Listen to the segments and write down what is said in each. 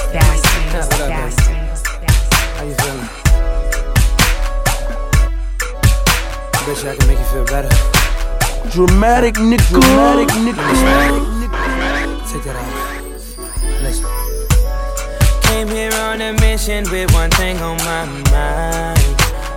What up, baby? How you feeling? Bet you I can make you feel better. Dramatic nigga. Take that off. Listen. Came here on a mission with one thing on my mind.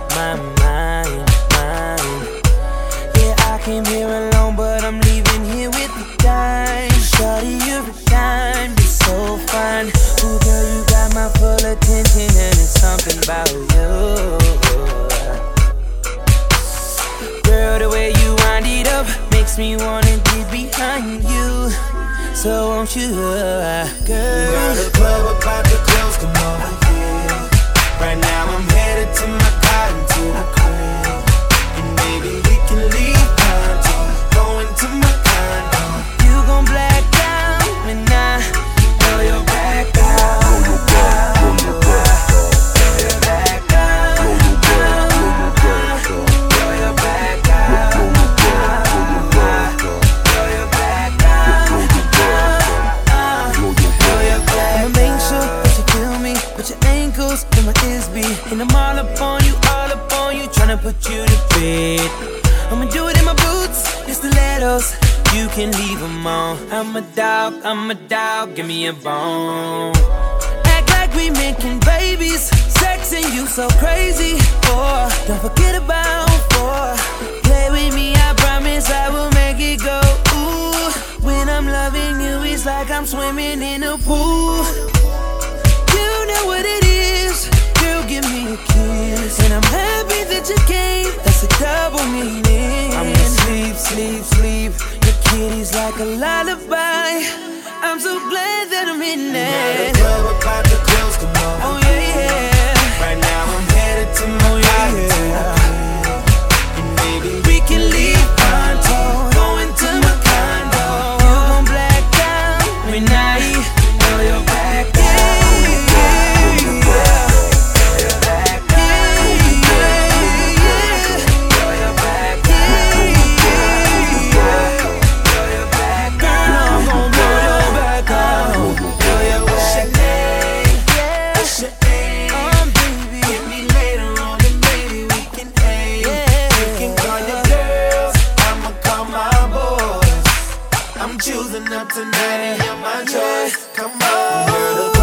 Yeah, I came here alone, but I'm leaving here with the dime. Shawty, you're a dime, you're so fine. Ooh, girl, you got my full attention, and it's something about you. Girl, the way you wind it up makes me wanna get behind you. So won't you, girl? Girl, the club about to close, come over here. Right now I'm headed to my car and to the crib. And maybe we can leave pronto, go into my condo. You gon' black out when I throw your back out. In my Isby, and I'm all up on you, tryna put you to bed. I'ma do it in my boots, the stilettos, you can leave them on. I'm a dog, give me a bone. Act like we making babies, sexing you so crazy. Don't forget about play with me, I promise I will make it go. Ooh, when I'm loving you, it's like I'm swimming in a pool. You know what it is, girl, give me a kiss. And I'm happy that you came, that's a double meaning. I'm gonna sleep, your kitty's like a lullaby. I'm so glad that I'm in there. The club about to close, come over. Oh yeah. Right now I'm headed to my car. And maybe We can leave pronto, go into my condo. You gon' black out when I throw your back out. I'm choosing up tonight and you're my choice. Come on, girl.